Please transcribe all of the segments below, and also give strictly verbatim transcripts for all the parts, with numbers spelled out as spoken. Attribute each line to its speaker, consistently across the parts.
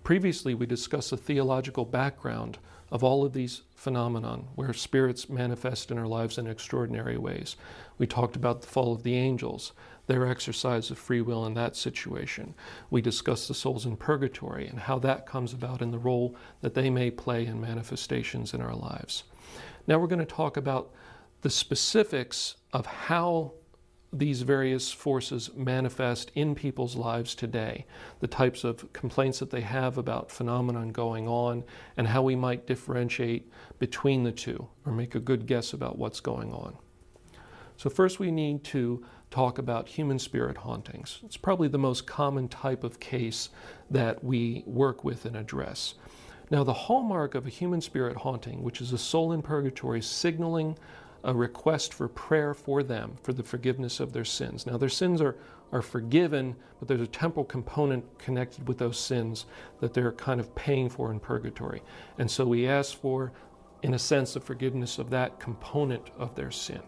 Speaker 1: Previously, we discussed the theological background of all of these phenomenon where spirits manifest in our lives in extraordinary ways. We talked about the fall of the angels, their exercise of free will in that situation. We discussed the souls in purgatory and how that comes about in the role that they may play in manifestations in our lives. Now we're going to talk about the specifics of how these various forces manifest in people's lives today, the types of complaints that they have about phenomenon going on, and how we might differentiate between the two or make a good guess about what's going on. So first we need to talk about human spirit hauntings. It's probably the most common type of case that we work with and address. Now the hallmark of a human spirit haunting, which is a soul in purgatory signaling a request for prayer for them, for the forgiveness of their sins. Now their sins are, are forgiven, but there's a temporal component connected with those sins that they're kind of paying for in purgatory. And so we ask for, in a sense, the forgiveness of that component of their sin.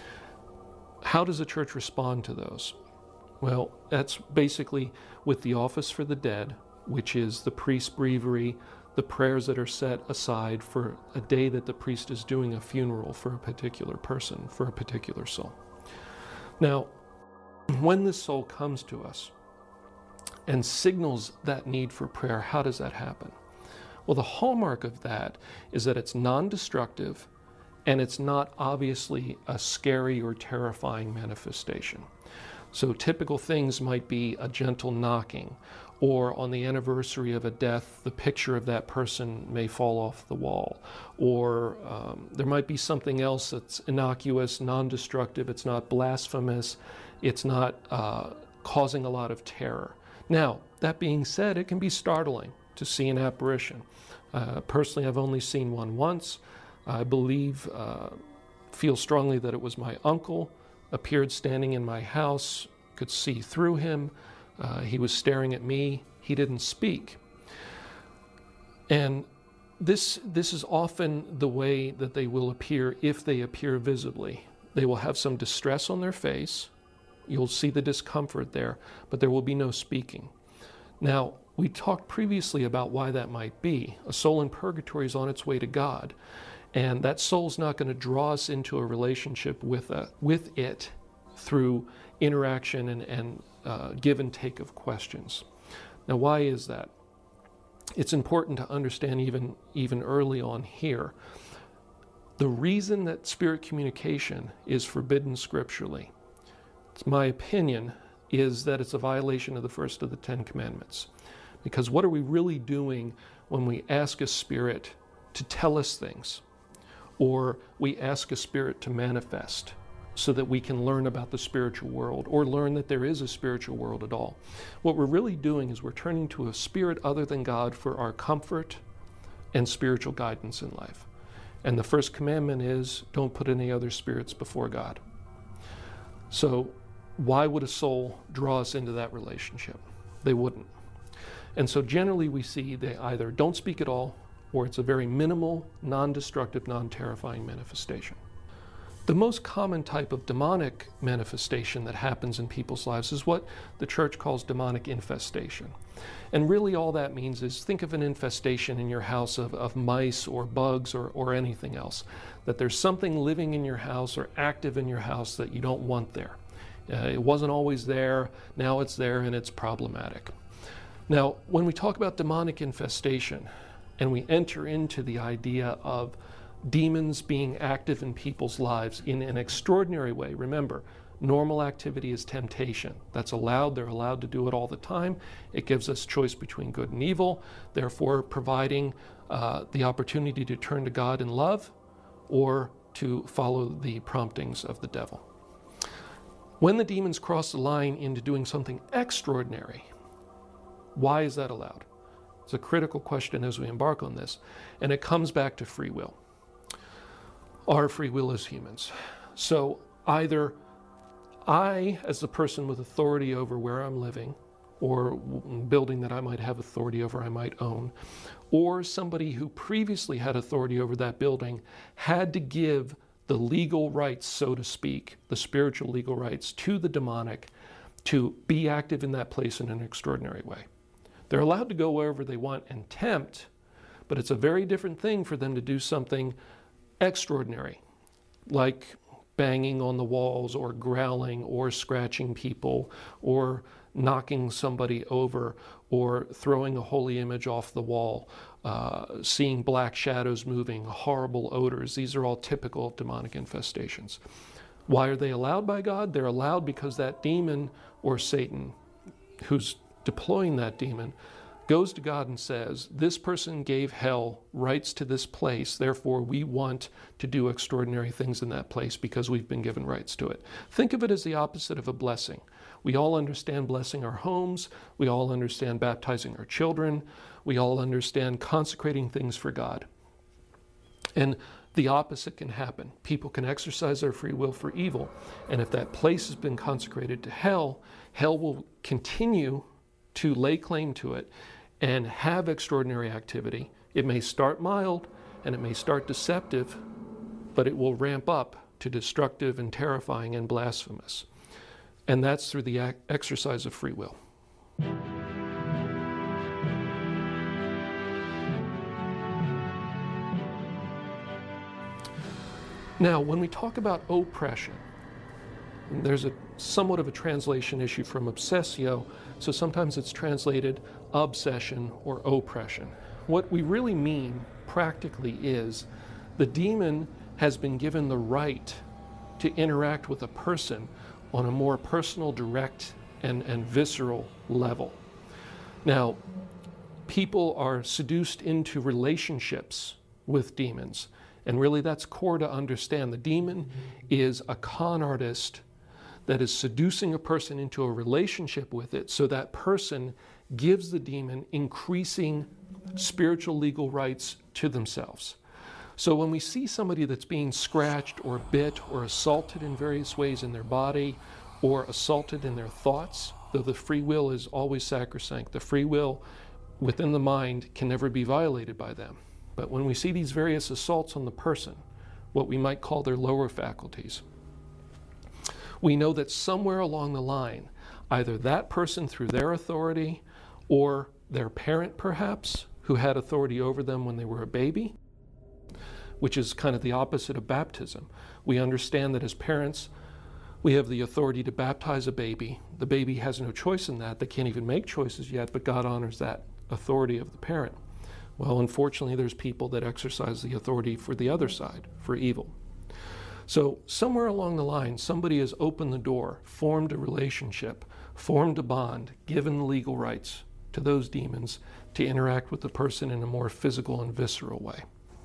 Speaker 1: How does the church respond to those? Well, that's basically with the Office for the Dead, which is the priest's breviary, the prayers that are set aside for a day that the priest is doing a funeral for a particular person, for a particular soul. Now, when this soul comes to us and signals that need for prayer, how does that happen? Well, the hallmark of that is that it's non-destructive and it's not obviously a scary or terrifying manifestation. So typical things might be a gentle knocking, or on the anniversary of a death, the picture of that person may fall off the wall, or um, there might be something else that's innocuous, non-destructive, it's not blasphemous, it's not uh, causing a lot of terror. Now, that being said, it can be startling to see an apparition. Uh, personally, I've only seen one once. I believe, uh, feel strongly that it was my uncle, appeared standing in my house, could see through him. Uh, he was staring at me. He didn't speak. And this, this is often the way that they will appear if they appear visibly. They will have some distress on their face. You'll see the discomfort there, but there will be no speaking. Now, we talked previously about why that might be. A soul in purgatory is on its way to God, and that soul's not going to draw us into a relationship with, a, with it through interaction and, and uh, give and take of questions. Now, why is that? It's important to understand even, even early on here. The reason that spirit communication is forbidden scripturally, it's my opinion, is that it's a violation of the first of the Ten Commandments. Because what are we really doing when we ask a spirit to tell us things? Or we ask a spirit to manifest so that we can learn about the spiritual world, or learn that there is a spiritual world at all. What we're really doing is we're turning to a spirit other than God for our comfort and spiritual guidance in life. And the first commandment is, don't put any other spirits before God. So why would a soul draw us into that relationship? They wouldn't. And so generally we see they either don't speak at all, or it's a very minimal, non-destructive, non-terrifying manifestation. The most common type of demonic manifestation that happens in people's lives is what the church calls demonic infestation. And really all that means is, think of an infestation in your house of, of mice or bugs or, or anything else. That there's something living in your house or active in your house that you don't want there. Uh, it wasn't always there, now it's there and it's problematic. Now, when we talk about demonic infestation and we enter into the idea of demons being active in people's lives in an extraordinary way. Remember, normal activity is temptation. That's allowed. They're allowed to do it all the time. It gives us choice between good and evil, therefore providing uh, the opportunity to turn to God in love or to follow the promptings of the devil. When the demons cross the line into doing something extraordinary, why is that allowed? It's a critical question as we embark on this, and it comes back to free will. Our free will as humans. So either I, as the person with authority over where I'm living, or building that I might have authority over, I might own, or somebody who previously had authority over that building had to give the legal rights, so to speak, the spiritual legal rights to the demonic to be active in that place in an extraordinary way. They're allowed to go wherever they want and tempt, but it's a very different thing for them to do something extraordinary, like banging on the walls or growling or scratching people or knocking somebody over or throwing a holy image off the wall, uh, seeing black shadows moving, horrible odors. These are all typical demonic infestations. Why are they allowed by God? They're allowed because that demon or Satan who's deploying that demon goes to God and says, this person gave hell rights to this place, therefore we want to do extraordinary things in that place because we've been given rights to it. Think of it as the opposite of a blessing. We all understand blessing our homes. We all understand baptizing our children. We all understand consecrating things for God. And the opposite can happen. People can exercise their free will for evil. And if that place has been consecrated to hell, hell will continue to lay claim to it and have extraordinary activity. It may start mild and it may start deceptive, but it will ramp up to destructive and terrifying and blasphemous. And that's through the exercise of free will. Now, when we talk about oppression, there's a somewhat of a translation issue from obsessio, so sometimes it's translated obsession or oppression. What we really mean practically is the demon has been given the right to interact with a person on a more personal, direct, and, and visceral level. Now, people are seduced into relationships with demons, and really that's core to understand. The demon is a con artist that is seducing a person into a relationship with it, so that person gives the demon increasing spiritual legal rights to themselves. So when we see somebody that's being scratched or bit or assaulted in various ways in their body or assaulted in their thoughts, though the free will is always sacrosanct, the free will within the mind can never be violated by them. But when we see these various assaults on the person, what we might call their lower faculties, we know that somewhere along the line, either that person through their authority or their parent perhaps, who had authority over them when they were a baby, which is kind of the opposite of baptism. We understand that as parents, we have the authority to baptize a baby. The baby has no choice in that. They can't even make choices yet, but God honors that authority of the parent. Well, unfortunately, there's people that exercise the authority for the other side, for evil. So somewhere along the line, somebody has opened the door, formed a relationship, formed a bond, given legal rights to those demons to interact with the person in a more physical and visceral way.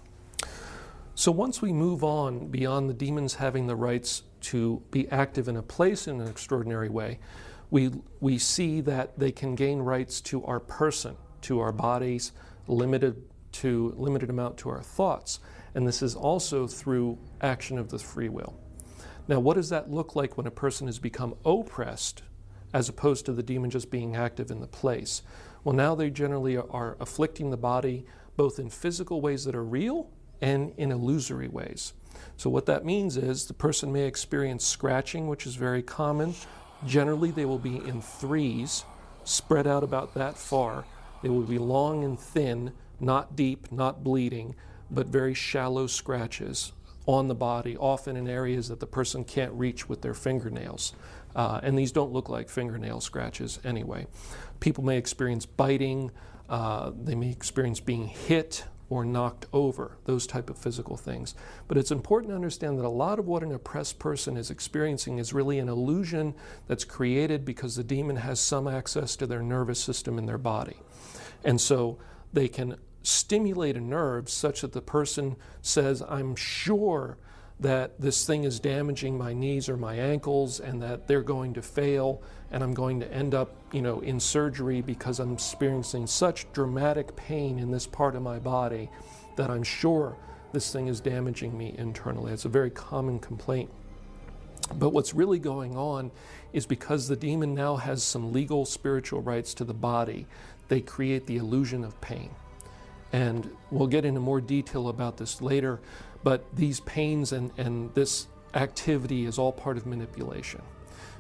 Speaker 1: So once we move on beyond the demons having the rights to be active in a place in an extraordinary way, we, we see that they can gain rights to our person, to our bodies, limited to limited amount to our thoughts. And this is also through action of the free will. Now, what does that look like when a person has become oppressed as opposed to the demon just being active in the place? Well, now they generally are afflicting the body both in physical ways that are real and in illusory ways. So what that means is the person may experience scratching, which is very common. Generally, they will be in threes, spread out about that far. They will be long and thin, not deep, not bleeding, but very shallow scratches on the body, often in areas that the person can't reach with their fingernails. Uh, and these don't look like fingernail scratches anyway. People may experience biting, uh, they may experience being hit or knocked over, those type of physical things. But it's important to understand that a lot of what an oppressed person is experiencing is really an illusion that's created because the demon has some access to their nervous system in their body. And so they can stimulate a nerve such that the person says, I'm sure that this thing is damaging my knees or my ankles and that they're going to fail and I'm going to end up, you know, in surgery because I'm experiencing such dramatic pain in this part of my body that I'm sure this thing is damaging me internally. It's a very common complaint. But what's really going on is because the demon now has some legal spiritual rights to the body, they create the illusion of pain. And we'll get into more detail about this later, but these pains and, and this activity is all part of manipulation.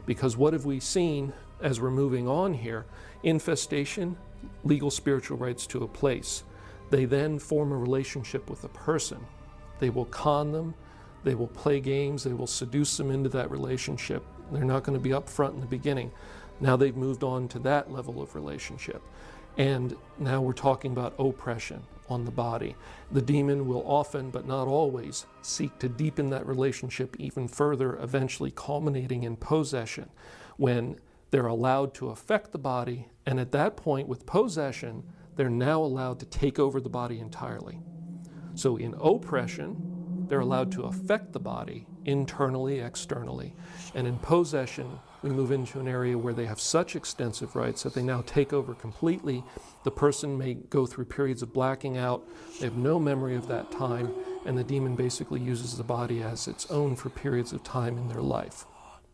Speaker 1: Because what have we seen as we're moving on here? Infestation, legal spiritual rights to a place. They then form a relationship with a person. They will con them, they will play games, they will seduce them into that relationship. They're not going to be upfront in the beginning. Now they've moved on to that level of relationship. And now we're talking about oppression on the body. The demon will often, but not always, seek to deepen that relationship even further, eventually culminating in possession, when they're allowed to affect the body. And at that point, with possession, they're now allowed to take over the body entirely. So in oppression, they're allowed to affect the body internally, externally. And in possession, we move into an area where they have such extensive rights that they now take over completely. The person may go through periods of blacking out. They have no memory of that time, and the demon basically uses the body as its own for periods of time in their life.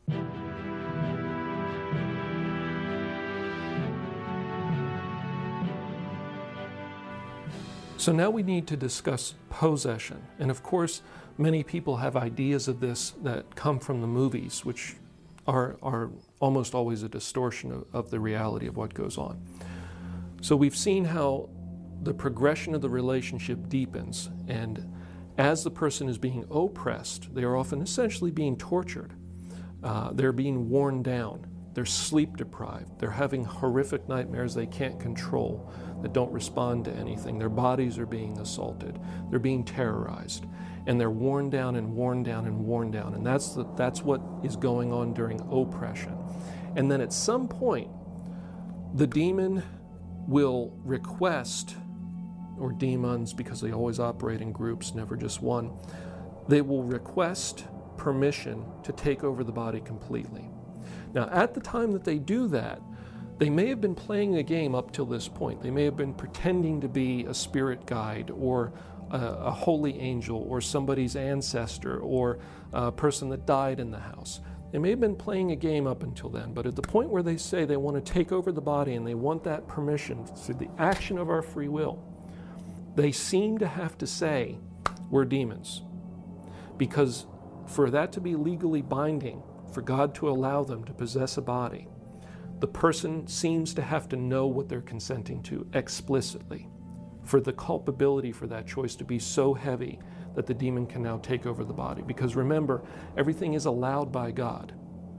Speaker 1: So now we need to discuss possession. And of course, many people have ideas of this that come from the movies, which are, are almost always a distortion of, of the reality of what goes on. So we've seen how the progression of the relationship deepens, and as the person is being oppressed, they are often essentially being tortured. Uh, they're being worn down. They're sleep deprived. They're having horrific nightmares they can't control, that don't respond to anything. Their bodies are being assaulted. They're being terrorized. And they're worn down and worn down and worn down. And that's, the, that's what is going on during oppression. And then at some point, the demon will request, or demons, because they always operate in groups, never just one, they will request permission to take over the body completely. Now, at the time that they do that, they may have been playing a game up till this point. They may have been pretending to be a spirit guide or a, a holy angel or somebody's ancestor or a person that died in the house. They may have been playing a game up until then, but at the point where they say they want to take over the body and they want that permission through the action of our free will, they seem to have to say, we're demons. Because for that to be legally binding, for God to allow them to possess a body, the person seems to have to know what they're consenting to explicitly, for the culpability for that choice to be so heavy that the demon can now take over the body. Because remember, everything is allowed by God.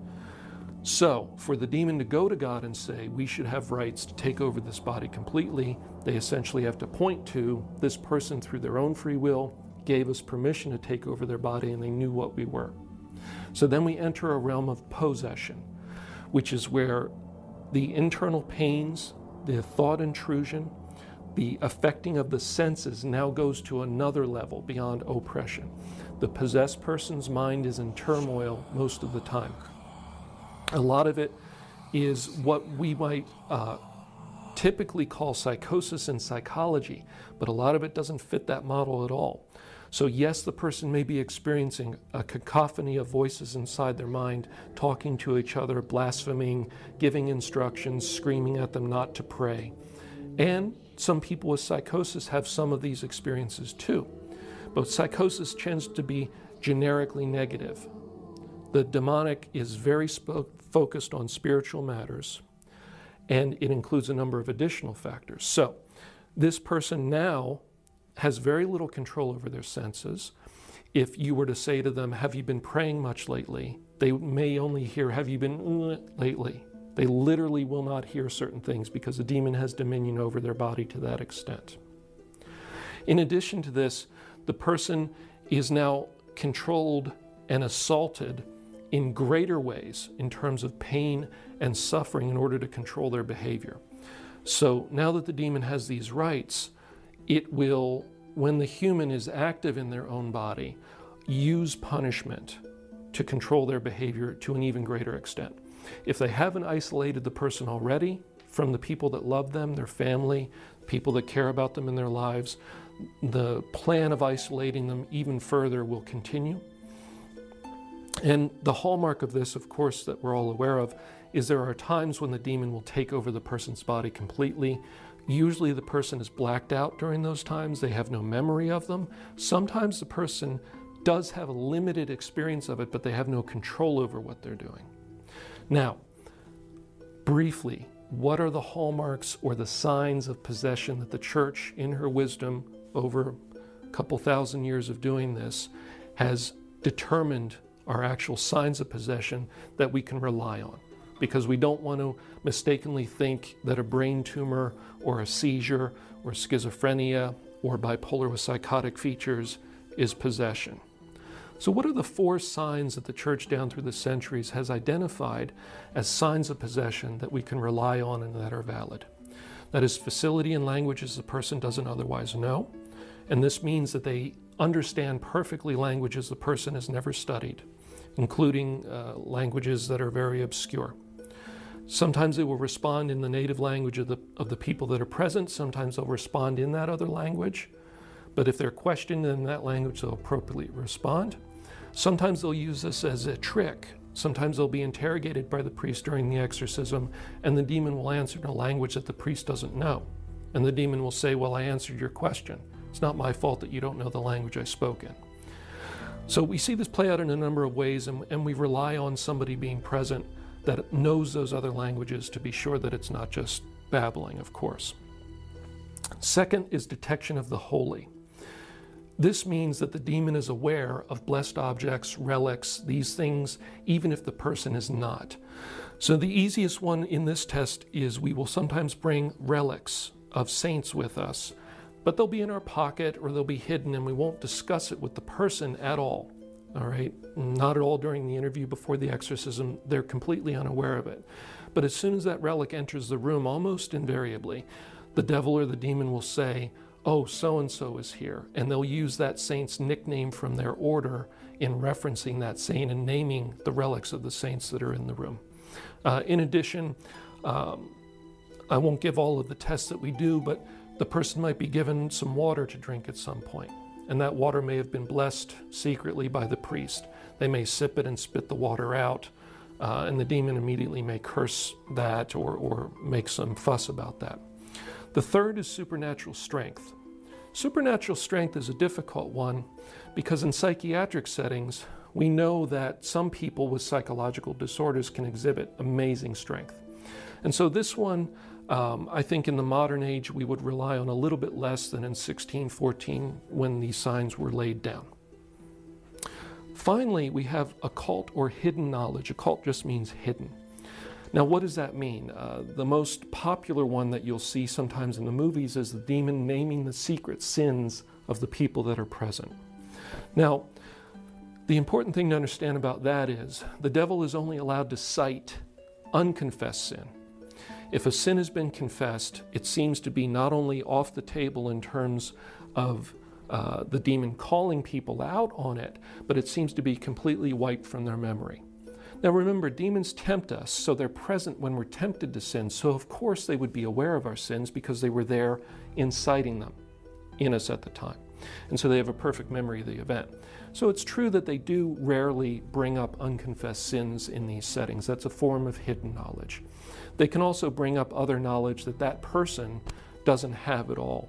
Speaker 1: So for the demon to go to God and say, we should have rights to take over this body completely, they essentially have to point to this person through their own free will, gave us permission to take over their body, and they knew what we were. So then we enter a realm of possession, which is where the internal pains, the thought intrusion, the affecting of the senses now goes to another level beyond oppression. The possessed person's mind is in turmoil most of the time. A lot of it is what we might uh, typically call psychosis in psychology, but a lot of it doesn't fit that model at all. So yes, the person may be experiencing a cacophony of voices inside their mind, talking to each other, blaspheming, giving instructions, screaming at them not to pray. And some people with psychosis have some of these experiences too. But psychosis tends to be generically negative. The demonic is very focused on spiritual matters, and it includes a number of additional factors. So this person now has very little control over their senses. If you were to say to them, have you been praying much lately? They may only hear, have you been lately? They literally will not hear certain things because the demon has dominion over their body to that extent. In addition to this, the person is now controlled and assaulted in greater ways in terms of pain and suffering in order to control their behavior. So now that the demon has these rights, it will, when the human is active in their own body, use punishment to control their behavior to an even greater extent. If they haven't isolated the person already from the people that love them, their family, people that care about them in their lives, the plan of isolating them even further will continue. And the hallmark of this, of course, that we're all aware of, is there are times when the demon will take over the person's body completely. Usually the person is blacked out during those times. They have no memory of them. Sometimes the person does have a limited experience of it, but they have no control over what they're doing. Now, briefly, what are the hallmarks or the signs of possession that the church, in her wisdom, over a couple thousand years of doing this, has determined are actual signs of possession that we can rely on? Because we don't want to mistakenly think that a brain tumor or a seizure or schizophrenia or bipolar with psychotic features is possession. So what are the four signs that the church down through the centuries has identified as signs of possession that we can rely on and that are valid? That is facility in languages the person doesn't otherwise know. And this means that they understand perfectly languages the person has never studied, including uh, languages that are very obscure. Sometimes they will respond in the native language of the, of the people that are present. Sometimes they'll respond in that other language. But if they're questioned in that language, they'll appropriately respond. Sometimes they'll use this as a trick. Sometimes they'll be interrogated by the priest during the exorcism, and the demon will answer in a language that the priest doesn't know. And the demon will say, well, I answered your question. It's not my fault that you don't know the language I spoke in. So we see this play out in a number of ways, and, and we rely on somebody being present that knows those other languages to be sure that it's not just babbling, of course. Second is detection of the holy. This means that the demon is aware of blessed objects, relics, these things, even if the person is not. So the easiest one in this test is we will sometimes bring relics of saints with us, but they'll be in our pocket or they'll be hidden and we won't discuss it with the person at all. All right, not at all during the interview before the exorcism. They're completely unaware of it. But as soon as that relic enters the room, almost invariably, the devil or the demon will say, oh, so-and-so is here. And they'll use that saint's nickname from their order in referencing that saint and naming the relics of the saints that are in the room. Uh, in addition, um, I won't give all of the tests that we do, but the person might be given some water to drink at some point. And that water may have been blessed secretly by the priest. They may sip it and spit the water out, uh, and the demon immediately may curse that or, or make some fuss about that. The third is supernatural strength. Supernatural strength is a difficult one because in psychiatric settings, we know that some people with psychological disorders can exhibit amazing strength. And so this one, um, I think in the modern age, we would rely on a little bit less than in sixteen fourteen when these signs were laid down. Finally, we have occult or hidden knowledge. Occult just means hidden. Now, what does that mean? Uh, the most popular one that you'll see sometimes in the movies is the demon naming the secret sins of the people that are present. Now, the important thing to understand about that is the devil is only allowed to cite unconfessed sin. If a sin has been confessed, it seems to be not only off the table in terms of uh, the demon calling people out on it, but it seems to be completely wiped from their memory. Now remember, demons tempt us, so they're present when we're tempted to sin. So of course they would be aware of our sins because they were there inciting them in us at the time. And so they have a perfect memory of the event. So it's true that they do rarely bring up unconfessed sins in these settings. That's a form of hidden knowledge. They can also bring up other knowledge that that person doesn't have at all.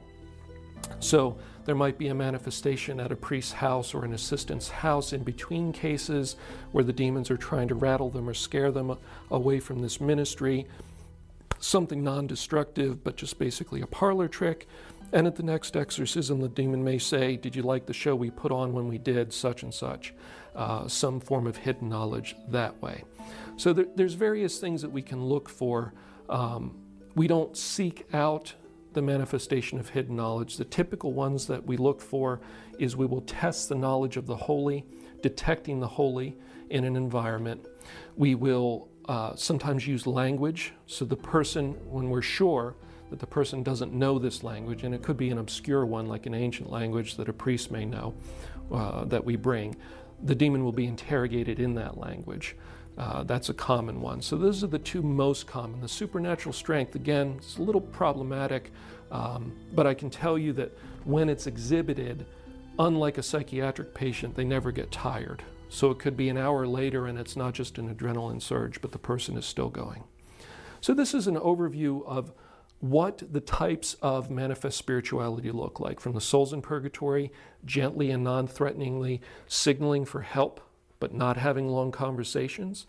Speaker 1: So there might be a manifestation at a priest's house or an assistant's house in between cases where the demons are trying to rattle them or scare them away from this ministry. Something non-destructive, but just basically a parlor trick. And at the next exorcism, the demon may say, did you like the show we put on when we did such and such? Uh, some form of hidden knowledge that way. So there, there's various things that we can look for. Um, we don't seek out the manifestation of hidden knowledge. The typical ones that we look for is we will test the knowledge of the holy, detecting the holy in an environment. We will uh, sometimes use language. So the person, when we're sure that the person doesn't know this language, and it could be an obscure one like an ancient language that a priest may know uh, that we bring, the demon will be interrogated in that language. Uh, that's a common one. So those are the two most common. The supernatural strength, again, is a little problematic, um, but I can tell you that when it's exhibited, unlike a psychiatric patient, they never get tired. So it could be an hour later and it's not just an adrenaline surge, but the person is still going. So this is an overview of what the types of manifest spirituality look like, from the souls in purgatory, gently and non-threateningly signaling for help, but not having long conversations,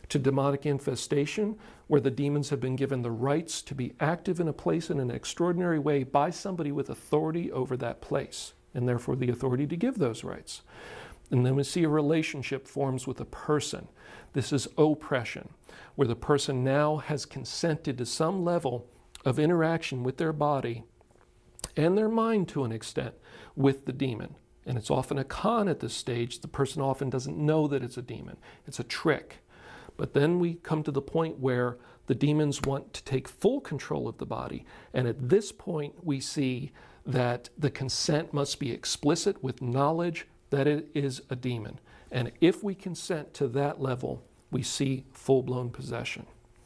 Speaker 1: to demonic infestation, where the demons have been given the rights to be active in a place in an extraordinary way by somebody with authority over that place, and therefore the authority to give those rights. And then we see a relationship forms with a person. This is oppression, where the person now has consented to some level of interaction with their body and their mind to an extent with the demon. And it's often a con at this stage. The person often doesn't know that it's a demon. It's a trick. But then we come to the point where the demons want to take full control of the body. And at this point, we see that the consent must be explicit with knowledge that it is a demon. And if we consent to that level, we see full-blown possession.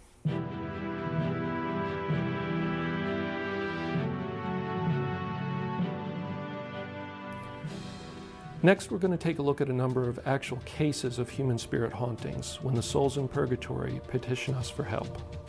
Speaker 1: Next, we're going to take a look at a number of actual cases of human spirit hauntings when the souls in purgatory petition us for help.